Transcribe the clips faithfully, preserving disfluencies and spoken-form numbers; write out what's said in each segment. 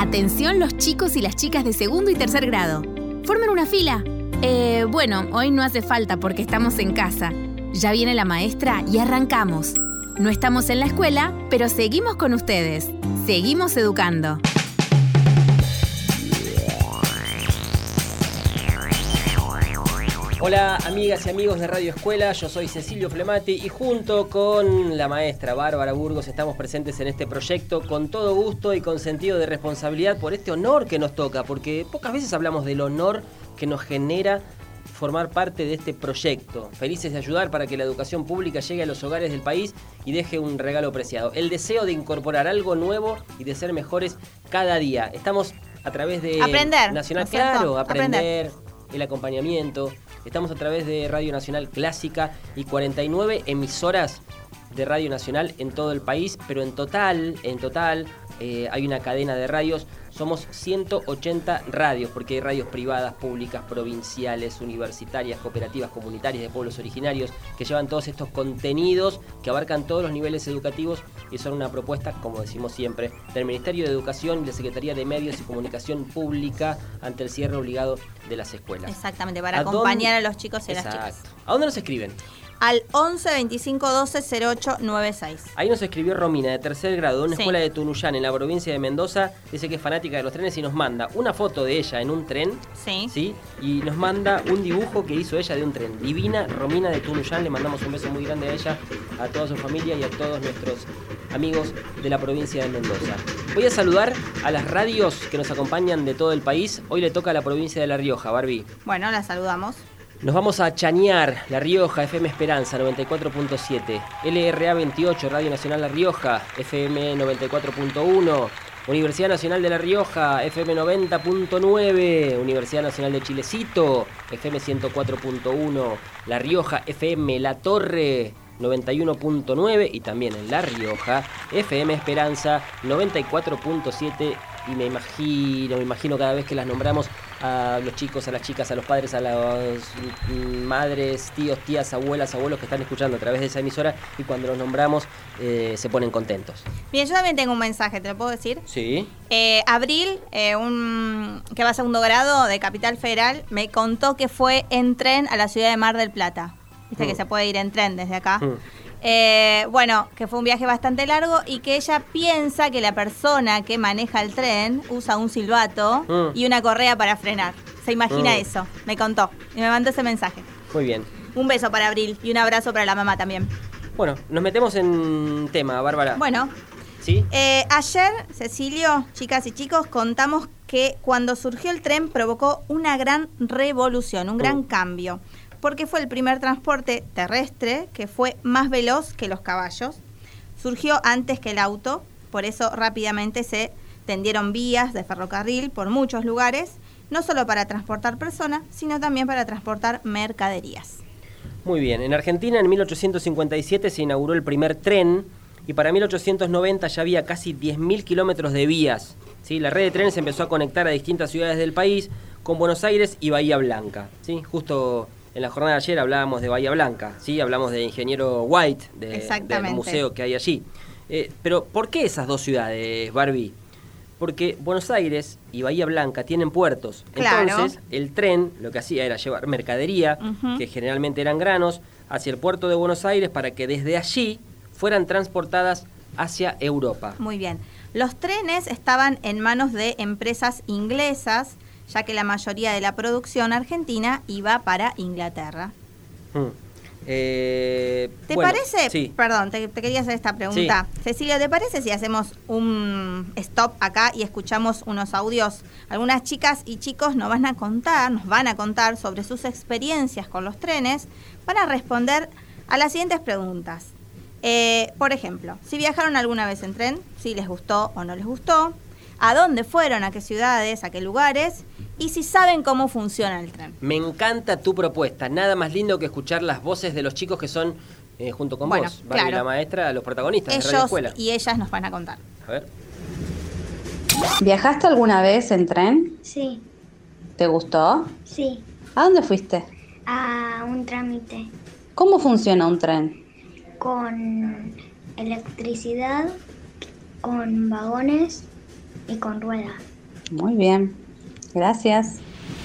Atención los chicos y las chicas de segundo y tercer grado. Formen una fila. Eh, bueno, hoy no hace falta porque estamos en casa. Ya viene la maestra y arrancamos. No estamos en la escuela, pero seguimos con ustedes. Seguimos educando. Hola amigas y amigos de Radio Escuela, yo soy Cecilio Flemati y junto con la maestra Bárbara Burgos estamos presentes en este proyecto con todo gusto y con sentido de responsabilidad por este honor que nos toca, porque pocas veces hablamos del honor que nos genera formar parte de este proyecto. Felices de ayudar para que la educación pública llegue a los hogares del país y deje un regalo preciado. El deseo de incorporar algo nuevo y de ser mejores cada día. Estamos a través de aprender, Nacional, ¿no es cierto? claro, aprender, aprender, el acompañamiento. Estamos a través de Radio Nacional Clásica y cuarenta y nueve emisoras de Radio Nacional en todo el país, pero en total, en total eh, hay una cadena de radios. Somos ciento ochenta radios, porque hay radios privadas, públicas, provinciales, universitarias, cooperativas, comunitarias, de pueblos originarios, que llevan todos estos contenidos que abarcan todos los niveles educativos y son una propuesta, como decimos siempre, del Ministerio de Educación y la Secretaría de Medios y Comunicación Pública ante el cierre obligado de las escuelas. Exactamente, para ¿A acompañar dónde? a los chicos y a las chicas. ¿A dónde nos escriben? Al once veinticinco doce cero ocho noventa y seis. Ahí nos escribió Romina, de tercer grado, de una Sí. escuela de Tunuyán, en la provincia de Mendoza. Dice que es fanática de los trenes y nos manda una foto de ella en un tren. Sí. ¿Sí? Y nos manda un dibujo que hizo ella de un tren. Divina Romina de Tunuyán, le mandamos un beso muy grande a ella, a toda su familia y a todos nuestros amigos de la provincia de Mendoza. Voy a saludar a las radios que nos acompañan de todo el país. Hoy le toca a la provincia de La Rioja, Barbie. Bueno, la saludamos. Nos vamos a Chañar, La Rioja, F M Esperanza, noventa y cuatro punto siete. L R A veintiocho, Radio Nacional La Rioja, F M noventa y cuatro punto uno. Universidad Nacional de La Rioja, F M noventa punto nueve. Universidad Nacional de Chilecito, F M ciento cuatro punto uno. La Rioja, F M La Torre, noventa y uno punto nueve. Y también en La Rioja, F M Esperanza, noventa y cuatro punto siete. Y me imagino, me imagino cada vez que las nombramos, a los chicos, a las chicas, a los padres, a las madres, tíos, tías, abuelas, abuelos que están escuchando a través de esa emisora, y cuando los nombramos eh, se ponen contentos. Bien, yo también tengo un mensaje, ¿te lo puedo decir? Sí. Eh, Abril, eh, un que va a segundo grado de Capital Federal, me contó que fue en tren a la ciudad de Mar del Plata. Viste mm. que se puede ir en tren desde acá. Mm. Eh, bueno, que fue un viaje bastante largo y que ella piensa que la persona que maneja el tren usa un silbato mm. y una correa para frenar. Se imagina mm. eso, me contó y me mandó ese mensaje. Muy bien. Un beso para Abril y un abrazo para la mamá también. Bueno, nos metemos en tema, Bárbara. Bueno, ¿sí? Eh, ayer, Cecilio, chicas y chicos, contamos que cuando surgió el tren provocó una gran revolución, un gran mm. cambio. Porque fue el primer transporte terrestre que fue más veloz que los caballos. Surgió antes que el auto, por eso rápidamente se tendieron vías de ferrocarril por muchos lugares, no solo para transportar personas, sino también para transportar mercaderías. Muy bien, en Argentina en mil ochocientos cincuenta y siete se inauguró el primer tren y para mil ochocientos noventa ya había casi diez mil kilómetros de vías. ¿Sí? La red de trenes empezó a conectar a distintas ciudades del país con Buenos Aires y Bahía Blanca. ¿Sí? Justo en la jornada de ayer hablábamos de Bahía Blanca, ¿sí? Hablamos de Ingeniero White, de, del museo que hay allí. Eh, pero, ¿por qué esas dos ciudades, Barbie? Porque Buenos Aires y Bahía Blanca tienen puertos. Claro. Entonces, el tren lo que hacía era llevar mercadería, uh-huh. que generalmente eran granos, hacia el puerto de Buenos Aires para que desde allí fueran transportadas hacia Europa. Muy bien. Los trenes estaban en manos de empresas inglesas, ya que la mayoría de la producción argentina iba para Inglaterra. Hmm. Eh, ¿Te bueno, parece? Sí. Perdón, te, te quería hacer esta pregunta. Sí. Cecilia, ¿te parece si hacemos un stop acá y escuchamos unos audios? Algunas chicas y chicos nos van a contar, nos van a contar sobre sus experiencias con los trenes para responder a las siguientes preguntas. Eh, por ejemplo, si viajaron alguna vez en tren, si les gustó o no les gustó, a dónde fueron, a qué ciudades, a qué lugares, y si saben cómo funciona el tren. Me encanta tu propuesta. Nada más lindo que escuchar las voces de los chicos que son, eh, junto con bueno, vos, Barbie, claro. la maestra, los protagonistas Ellos de Radio Escuela. Y ellas nos van a contar. A ver. ¿Viajaste alguna vez en tren? Sí. ¿Te gustó? Sí. ¿A dónde fuiste? A un trámite. ¿Cómo funciona un tren? Con electricidad, con vagones y con ruedas. Muy bien, gracias.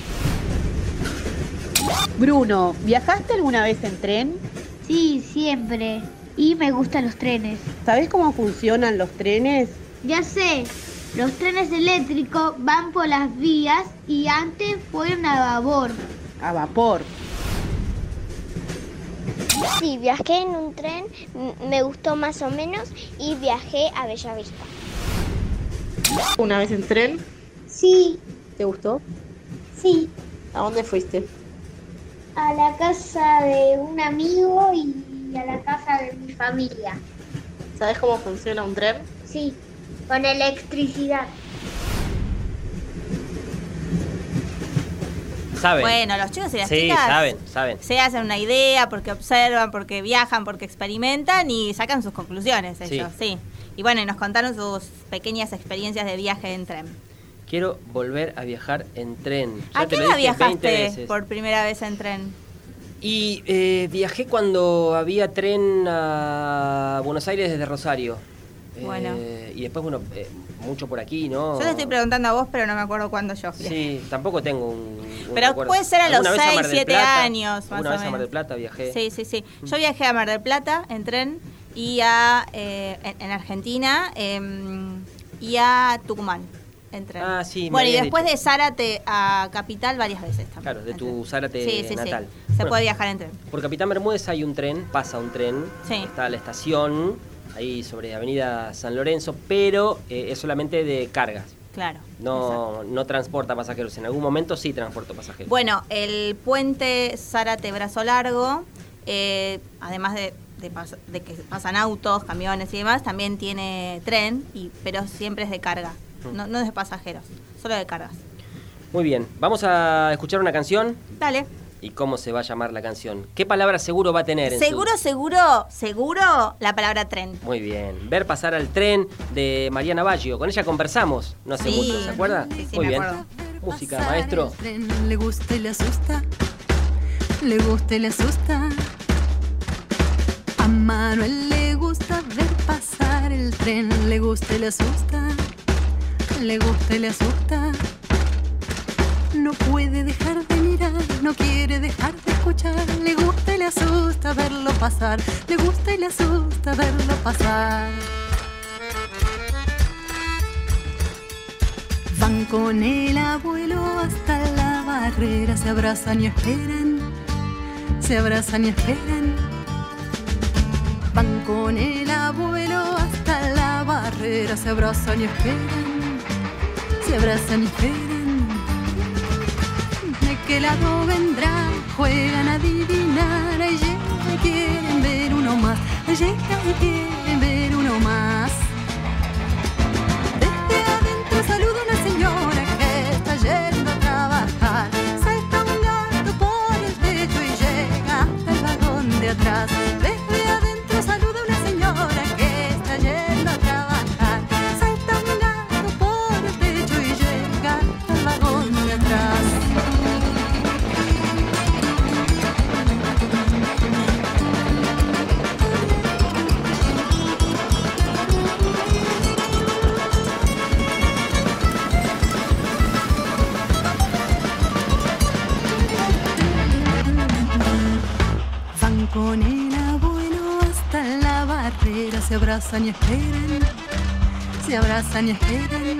Bruno, ¿viajaste alguna vez en tren? Sí, siempre. Y me gustan los trenes. ¿Sabés cómo funcionan los trenes? Ya sé, los trenes eléctricos van por las vías y antes fueron a vapor. A vapor. Sí, viajé en un tren, me gustó más o menos y viajé a Bellavista. ¿Una vez en tren? Sí, ¿Te gustó? sí, ¿A dónde fuiste? a la casa de un amigo y a la casa de mi familia. ¿Sabés cómo funciona un tren? Sí, con electricidad. ¿Saben? Bueno, los chicos y las sí, chicas saben, saben. se hacen una idea porque observan, porque viajan, porque experimentan y sacan sus conclusiones ellos, sí. sí. Y bueno, y nos contaron sus pequeñas experiencias de viaje en tren. Quiero volver a viajar en tren. Ya ¿A te qué lo hora dije veinte viajaste veces. por primera vez en tren? Y eh, viajé cuando había tren a Buenos Aires desde Rosario. Bueno. Eh, y después, bueno, eh, mucho por aquí, ¿no? Yo te estoy preguntando a vos, pero no me acuerdo cuándo yo fui. Sí, tampoco tengo un, un Pero recuerdo. puede ser a los ¿Alguna vez seis, Mar del siete Plata? años, más ¿Alguna o vez a Mar menos. del Plata viajé? Sí, sí, sí. Yo viajé a Mar del Plata en tren y a eh, en, en Argentina eh, y a Tucumán en tren. Ah, sí, me Bueno, y habías después dicho. de Zárate a Capital varias veces también. Claro, de en tu tren. Zárate sí, sí, natal. Sí. Se Bueno, puede viajar en tren. Por Capitán Bermúdez hay un tren, pasa un tren, Sí. está la estación, ahí sobre Avenida San Lorenzo, pero eh, es solamente de cargas. Claro. No, no transporta pasajeros. En algún momento sí transporta pasajeros. Bueno, el puente Zárate Brazo Largo, eh, además de, de, pas- de que pasan autos, camiones y demás, también tiene tren, y, pero siempre es de carga, no, no es de pasajeros, solo de cargas. Muy bien, vamos a escuchar una canción. Dale. ¿Y cómo se va a llamar la canción? ¿Qué palabra seguro va a tener? En Seguro, su... seguro, seguro la palabra tren. Muy bien. Ver pasar al tren de Mariana Baggio. Con ella conversamos no hace Sí. mucho, ¿se acuerda? Sí, sí, Muy me bien. acuerdo. Música, maestro. El tren le gusta y le asusta, le gusta y le asusta. A Manuel le gusta ver pasar el tren, le gusta y le asusta, le gusta y le asusta. No puede dejar de mirar, no quiere dejar de escuchar. Le gusta y le asusta verlo pasar, le gusta y le asusta verlo pasar. Van con el abuelo hasta la barrera, se abrazan y esperan, se abrazan y esperan. Van con el abuelo hasta la barrera, se abrazan y esperan, se abrazan y esperan. ¿De qué lado vendrá? Juegan a adivinar. Ahí llega y quieren ver uno más. Ahí llega y quieren ver uno más. Desde adentro saluda una señora que está yendo a trabajar. Salta un gato por el techo y llega hasta el vagón de atrás. Desde adentro saluda una señora que está yendo a trabajar. Salta un gato por el techo y llega hasta el vagón de atrás. Van con el abuelo hasta la barrera, se abrazan y esperan, se abrazan y esperan.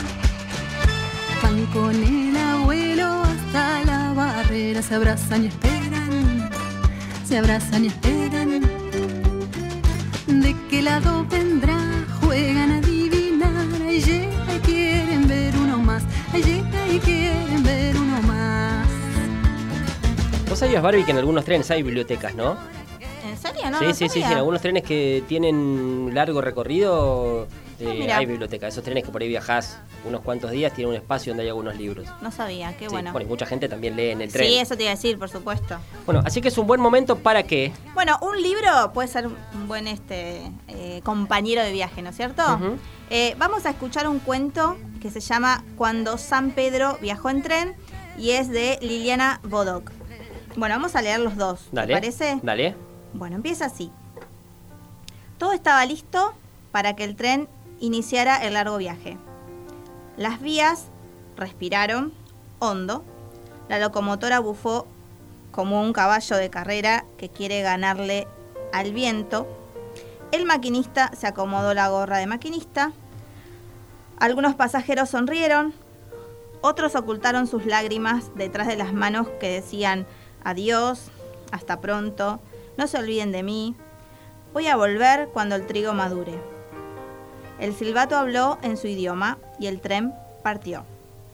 Van con el abuelo hasta la barrera, se abrazan y esperan, se abrazan y esperan. ¿De qué lado vendrá? Juegan a adivinar. Ahí llega y quieren ver uno más. Ahí llega y quieren ver uno más. ¿Vos sabías, Barbie, que en algunos trenes hay bibliotecas, no? ¿En serio? No, sí, no sí, sí, sí. sabía. En algunos trenes que tienen largo recorrido eh, Ah, mira. hay biblioteca. Esos trenes que por ahí viajás unos cuantos días tienen un espacio donde hay algunos libros. No sabía, qué Sí, bueno. y mucha gente también lee en el tren. Sí, eso te iba a decir, por supuesto. Bueno, así que es un buen momento para que... Bueno, un libro puede ser un buen este eh, compañero de viaje, ¿no es cierto? Ujú. Eh, vamos a escuchar un cuento que se llama Cuando San Pedro viajó en tren y es de Liliana Bodoc. Bueno, vamos a leer los dos, Dale, ¿te parece? dale. Bueno, empieza así. Todo estaba listo para que el tren iniciara el largo viaje. Las vías respiraron hondo. La locomotora bufó como un caballo de carrera que quiere ganarle al viento. El maquinista se acomodó la gorra de maquinista. Algunos pasajeros sonrieron, otros ocultaron sus lágrimas detrás de las manos que decían adiós, hasta pronto, no se olviden de mí, voy a volver cuando el trigo madure. El silbato habló en su idioma y el tren partió.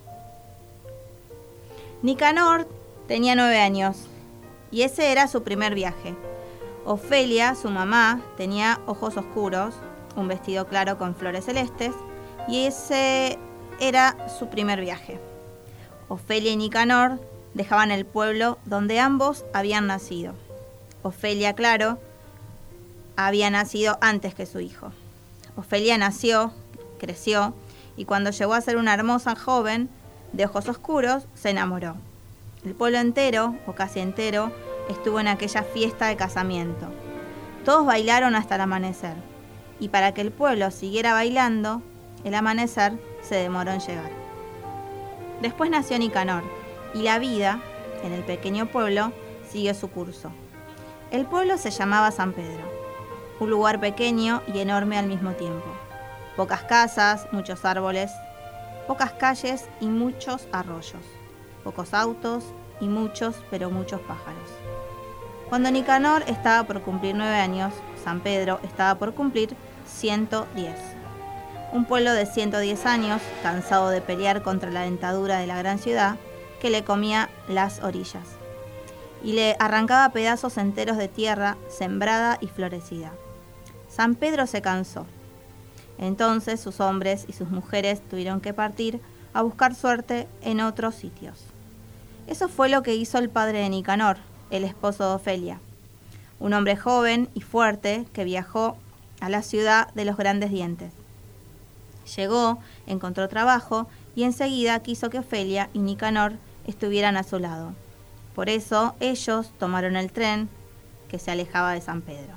Nicanor tenía nueve años y ese era su primer viaje. Ofelia, su mamá, tenía ojos oscuros, un vestido claro con flores celestes y ese era su primer viaje. Ofelia y Nicanor dejaban el pueblo donde ambos habían nacido. Ofelia, claro, había nacido antes que su hijo. Ofelia nació, creció y cuando llegó a ser una hermosa joven de ojos oscuros, se enamoró. El pueblo entero, o casi entero, estuvo en aquella fiesta de casamiento. Todos bailaron hasta el amanecer y para que el pueblo siguiera bailando, el amanecer se demoró en llegar. Después nació Nicanor y la vida, en el pequeño pueblo, siguió su curso. El pueblo se llamaba San Pedro, un lugar pequeño y enorme al mismo tiempo. Pocas casas, muchos árboles, pocas calles y muchos arroyos, pocos autos y muchos, pero muchos pájaros. Cuando Nicanor estaba por cumplir nueve años, San Pedro estaba por cumplir ciento diez. Un pueblo de ciento diez años, cansado de pelear contra la dentadura de la gran ciudad, que le comía las orillas y le arrancaba pedazos enteros de tierra sembrada y florecida. San Pedro se cansó. Entonces sus hombres y sus mujeres tuvieron que partir a buscar suerte en otros sitios. Eso fue lo que hizo el padre de Nicanor, el esposo de Ofelia, un hombre joven y fuerte que viajó a la ciudad de los grandes dientes. Llegó, encontró trabajo y enseguida quiso que Ofelia y Nicanor estuvieran a su lado. Por eso ellos tomaron el tren que se alejaba de San Pedro.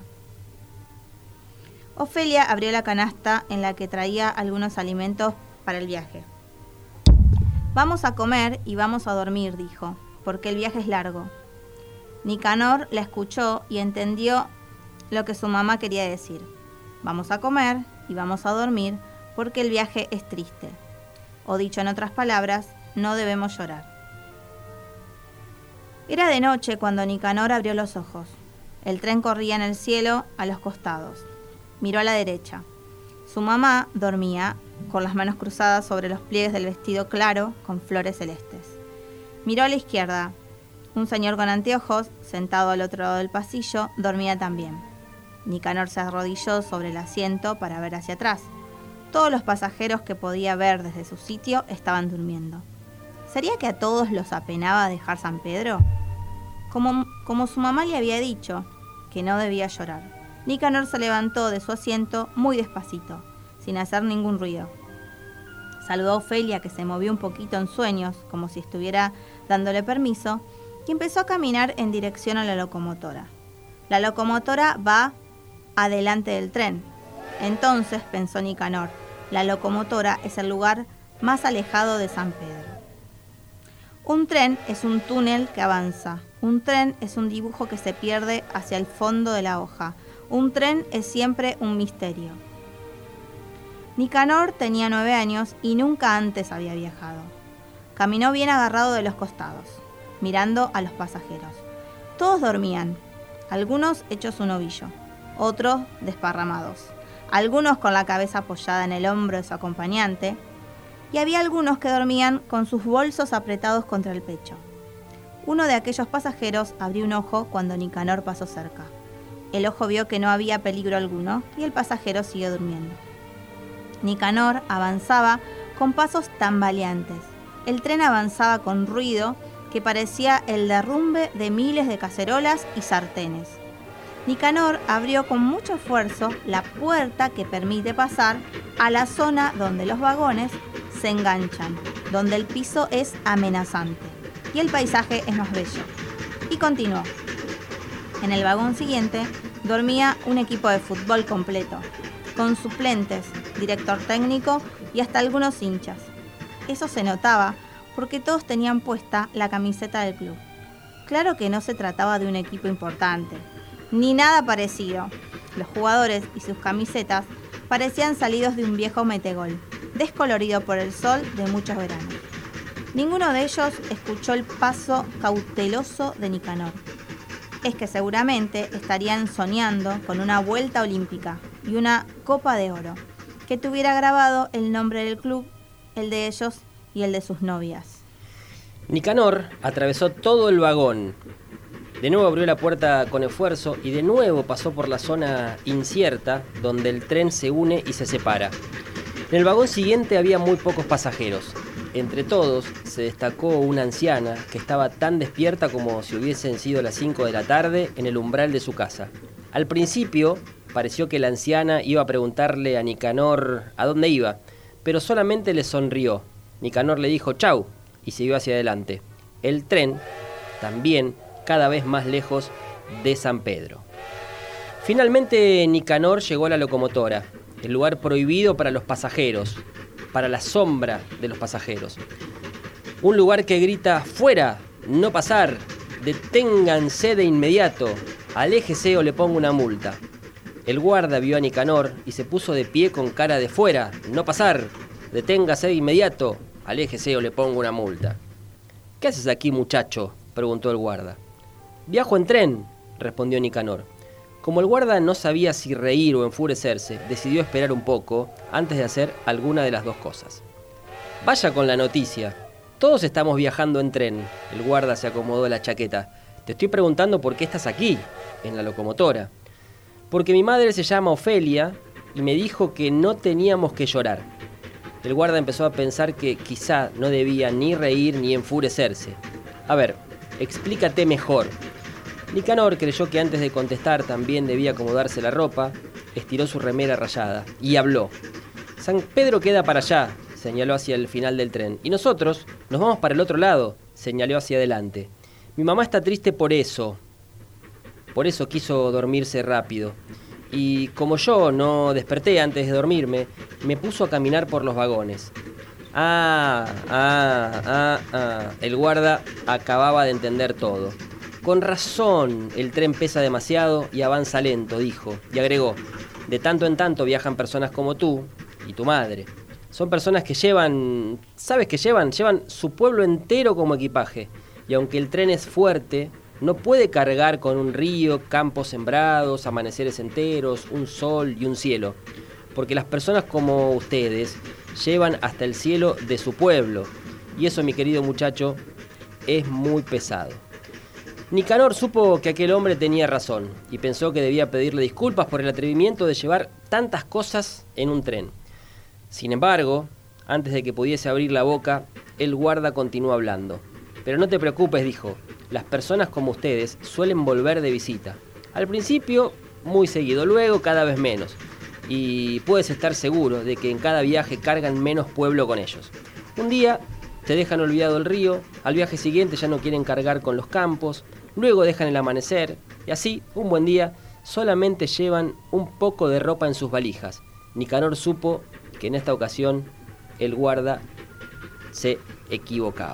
Ofelia abrió la canasta en la que traía algunos alimentos para el viaje. Vamos a comer y vamos a dormir, dijo, porque el viaje es largo. Nicanor la escuchó y entendió lo que su mamá quería decir. Vamos a comer y vamos a dormir porque el viaje es triste. O dicho en otras palabras, no debemos llorar. Era de noche cuando Nicanor abrió los ojos. El tren corría en el cielo a los costados. Miró a la derecha. Su mamá dormía con las manos cruzadas sobre los pliegues del vestido claro con flores celestes. Miró a la izquierda. Un señor con anteojos, sentado al otro lado del pasillo, dormía también. Nicanor se arrodilló sobre el asiento para ver hacia atrás. Todos los pasajeros que podía ver desde su sitio estaban durmiendo. ¿Sería que a todos los apenaba dejar San Pedro? Como, como su mamá le había dicho, que no debía llorar. Nicanor se levantó de su asiento muy despacito, sin hacer ningún ruido. Saludó a Ofelia, que se movió un poquito en sueños, como si estuviera dándole permiso, y empezó a caminar en dirección a la locomotora. La locomotora va adelante del tren. Entonces, pensó Nicanor, la locomotora es el lugar más alejado de San Pedro. Un tren es un túnel que avanza. Un tren es un dibujo que se pierde hacia el fondo de la hoja. Un tren es siempre un misterio. Nicanor tenía nueve años y nunca antes había viajado. Caminó bien agarrado de los costados, mirando a los pasajeros. Todos dormían, algunos hechos un ovillo, otros desparramados, algunos con la cabeza apoyada en el hombro de su acompañante, y había algunos que dormían con sus bolsos apretados contra el pecho. Uno de aquellos pasajeros abrió un ojo cuando Nicanor pasó cerca. El ojo vio que no había peligro alguno y el pasajero siguió durmiendo. Nicanor avanzaba con pasos tambaleantes. El tren avanzaba con ruido que parecía el derrumbe de miles de cacerolas y sartenes. Nicanor abrió con mucho esfuerzo la puerta que permite pasar a la zona donde los vagones se enganchan, donde el piso es amenazante y el paisaje es más bello. Y continuó. En el vagón siguiente dormía un equipo de fútbol completo, con suplentes, director técnico y hasta algunos hinchas. Eso se notaba, porque todos tenían puesta la camiseta del club. Claro que no se trataba de un equipo importante, ni nada parecido. Los jugadores y sus camisetas parecían salidos de un viejo metegol, descolorido por el sol de muchos veranos. Ninguno de ellos escuchó el paso cauteloso de Nicanor. Es que seguramente estarían soñando con una vuelta olímpica y una copa de oro, que tuviera grabado el nombre del club, el de ellos y el de sus novias. Nicanor atravesó todo el vagón. De nuevo abrió la puerta con esfuerzo y de nuevo pasó por la zona incierta donde el tren se une y se separa. En el vagón siguiente había muy pocos pasajeros. Entre todos se destacó una anciana que estaba tan despierta como si hubiesen sido las cinco de la tarde en el umbral de su casa. Al principio pareció que la anciana iba a preguntarle a Nicanor a dónde iba, pero solamente le sonrió. Nicanor le dijo chau y siguió hacia adelante. El tren también cada vez más lejos de San Pedro. Finalmente Nicanor llegó a la locomotora, el lugar prohibido para los pasajeros, para la sombra de los pasajeros. Un lugar que grita ¡fuera! ¡No pasar! ¡Deténganse de inmediato! ¡Aléjese o le pongo una multa! El guarda vio a Nicanor y se puso de pie con cara de ¡fuera! ¡No pasar! ¡Deténgase de inmediato! ¡Aléjese o le pongo una multa! ¿Qué haces aquí, muchacho?, preguntó el guarda. Viajo en tren, respondió Nicanor. Como el guarda no sabía si reír o enfurecerse, decidió esperar un poco antes de hacer alguna de las dos cosas. Vaya con la noticia. Todos estamos viajando en tren. El guarda se acomodó la chaqueta. Te estoy preguntando por qué estás aquí, en la locomotora. Porque mi madre se llama Ofelia y me dijo que no teníamos que llorar. El guarda empezó a pensar que quizá no debía ni reír ni enfurecerse. A ver, explícate mejor. Nicanor creyó que antes de contestar también debía acomodarse la ropa, estiró su remera rayada y habló. San Pedro queda para allá, señaló hacia el final del tren. Y nosotros nos vamos para el otro lado, señaló hacia adelante. Mi mamá está triste por eso. Por eso quiso dormirse rápido. Y como yo no desperté antes de dormirme, me puso a caminar por los vagones. Ah, ah, ah, ah. El guarda acababa de entender todo. Con razón, el tren pesa demasiado y avanza lento, dijo, y agregó, de tanto en tanto viajan personas como tú y tu madre. Son personas que llevan, ¿sabes qué llevan? Llevan su pueblo entero como equipaje. Y aunque el tren es fuerte, no puede cargar con un río, campos sembrados, amaneceres enteros, un sol y un cielo. Porque las personas como ustedes llevan hasta el cielo de su pueblo. Y eso, mi querido muchacho, es muy pesado. Nicanor supo que aquel hombre tenía razón y pensó que debía pedirle disculpas por el atrevimiento de llevar tantas cosas en un tren. Sin embargo, antes de que pudiese abrir la boca, el guarda continuó hablando. Pero no te preocupes, dijo, las personas como ustedes suelen volver de visita. Al principio, muy seguido, luego cada vez menos. Y puedes estar seguro de que en cada viaje cargan menos pueblo con ellos. Un día te dejan olvidado el río, al viaje siguiente ya no quieren cargar con los campos, luego dejan el amanecer, y así, un buen día, solamente llevan un poco de ropa en sus valijas. Nicanor supo que en esta ocasión el guarda se equivocaba.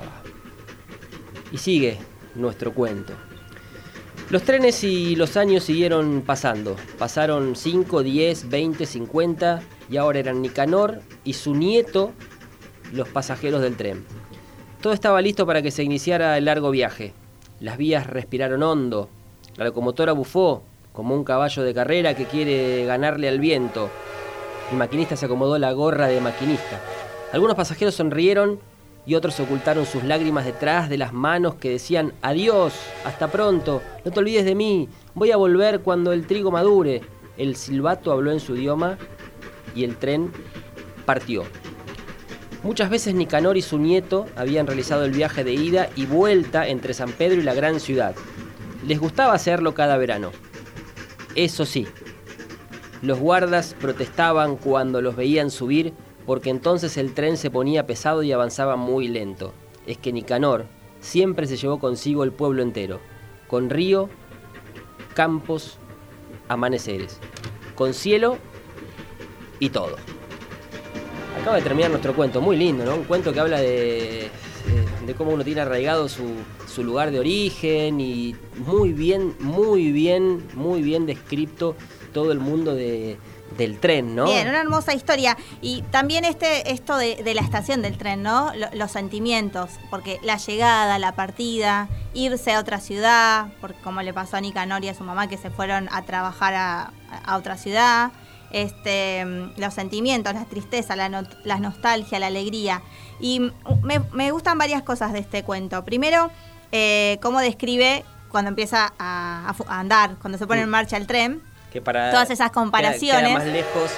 Y sigue nuestro cuento. Los trenes y los años siguieron pasando. Pasaron cinco, diez, veinte, cincuenta y ahora eran Nicanor y su nieto los pasajeros del tren. Todo estaba listo para que se iniciara el largo viaje. Las vías respiraron hondo. La locomotora bufó como un caballo de carrera que quiere ganarle al viento. El maquinista se acomodó la gorra de maquinista. Algunos pasajeros sonrieron y otros ocultaron sus lágrimas detrás de las manos que decían adiós, hasta pronto, no te olvides de mí, voy a volver cuando el trigo madure. El silbato habló en su idioma y el tren partió. Muchas veces Nicanor y su nieto habían realizado el viaje de ida y vuelta entre San Pedro y la gran ciudad. Les gustaba hacerlo cada verano. Eso sí, los guardas protestaban cuando los veían subir porque entonces el tren se ponía pesado y avanzaba muy lento. Es que Nicanor siempre se llevó consigo el pueblo entero, con río, campos, amaneceres, con cielo y todo. Acaba de terminar nuestro cuento, muy lindo, ¿no? Un cuento que habla de, de cómo uno tiene arraigado su, su lugar de origen y muy bien, muy bien, muy bien descrito todo el mundo de, del tren, ¿no? Bien, una hermosa historia. Y también este esto de, de la estación del tren, ¿no? Lo, los sentimientos, porque la llegada, la partida, irse a otra ciudad, porque como le pasó a Nicanor y a su mamá que se fueron a trabajar a, a otra ciudad. Este, los sentimientos, la tristeza, la, no, la nostalgia, la alegría. Y me, me gustan varias cosas de este cuento. Primero, eh, cómo describe cuando empieza a, a andar, cuando se pone en marcha el tren. Que para todas esas comparaciones. Queda, queda más lejos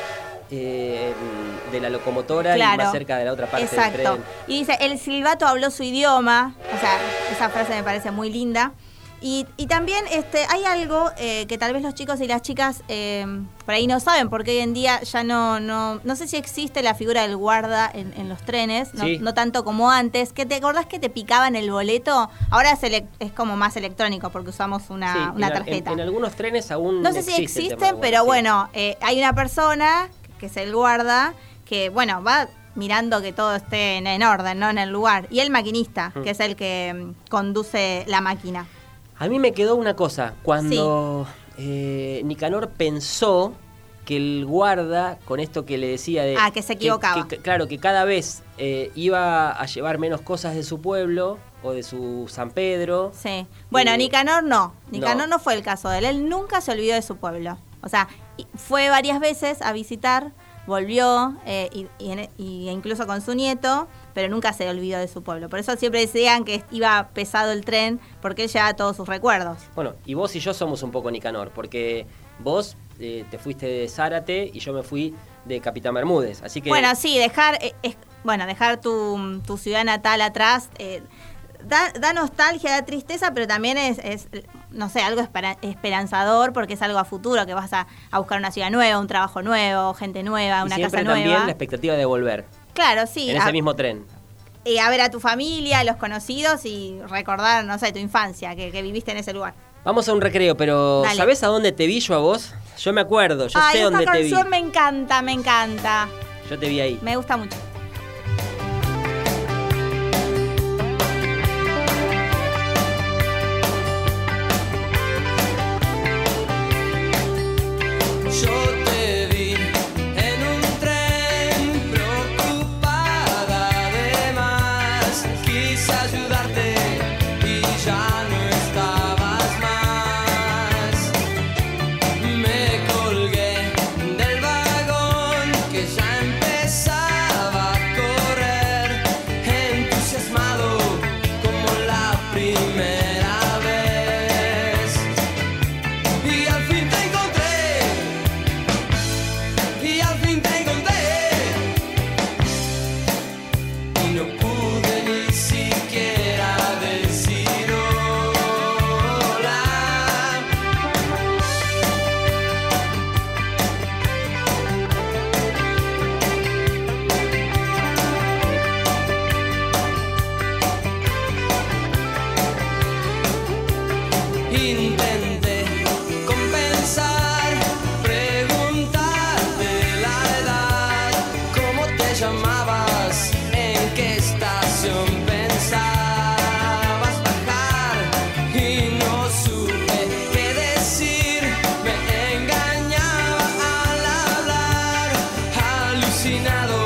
eh, de la locomotora, claro, y más cerca de la otra parte. Exacto. Del tren. Y dice, el silbato habló su idioma. O sea, esa frase me parece muy linda. Y, y también este, hay algo eh, que tal vez los chicos y las chicas eh, por ahí no saben, porque hoy en día ya no, no, no sé si existe la figura del guarda en, en los trenes, no, sí. no tanto como antes. ¿Que te acordás que te picaban el boleto? Ahora es, ele- es como más electrónico porque usamos una, sí, una tarjeta. En, en, en algunos trenes aún no sé si existen, pero sí. bueno, eh, hay una persona que es el guarda que, bueno, va mirando que todo esté en, en orden, ¿no? En el lugar. Y el maquinista, mm. que es el que um, conduce la máquina. A mí me quedó una cosa, cuando sí. eh, Nicanor pensó que el guarda, con esto que le decía de... Ah, que se equivocaba. Que, que, claro, que cada vez eh, iba a llevar menos cosas de su pueblo o de su San Pedro. Sí. Bueno, eh, Nicanor no. Nicanor no. no fue el caso de él. Él nunca se olvidó de su pueblo. O sea, fue varias veces a visitar, volvió, eh, y, y, y incluso con su nieto, pero nunca se olvidó de su pueblo. Por eso siempre decían que iba pesado el tren, porque él llevaba todos sus recuerdos. Bueno, y vos y yo somos un poco Nicanor, porque vos eh, te fuiste de Zárate y yo me fui de Capitán Bermúdez, así que... Bueno, sí, dejar eh, es, bueno dejar tu, tu ciudad natal atrás eh, da, da nostalgia, da tristeza, pero también es, es no sé, algo espera, esperanzador, porque es algo a futuro, que vas a, a buscar una ciudad nueva, un trabajo nuevo, gente nueva, y una casa nueva. Siempre también la expectativa de volver. Claro, sí. En ese a, mismo tren. Y a ver a tu familia, a los conocidos y recordar, no sé, tu infancia, que, que viviste en ese lugar. Vamos a un recreo, pero Dale. ¿Sabés a dónde te vi yo a vos? Yo me acuerdo, yo Ay, sé dónde te vi. Esta canción me encanta, me encanta. Yo te vi ahí. Me gusta mucho. Alucinado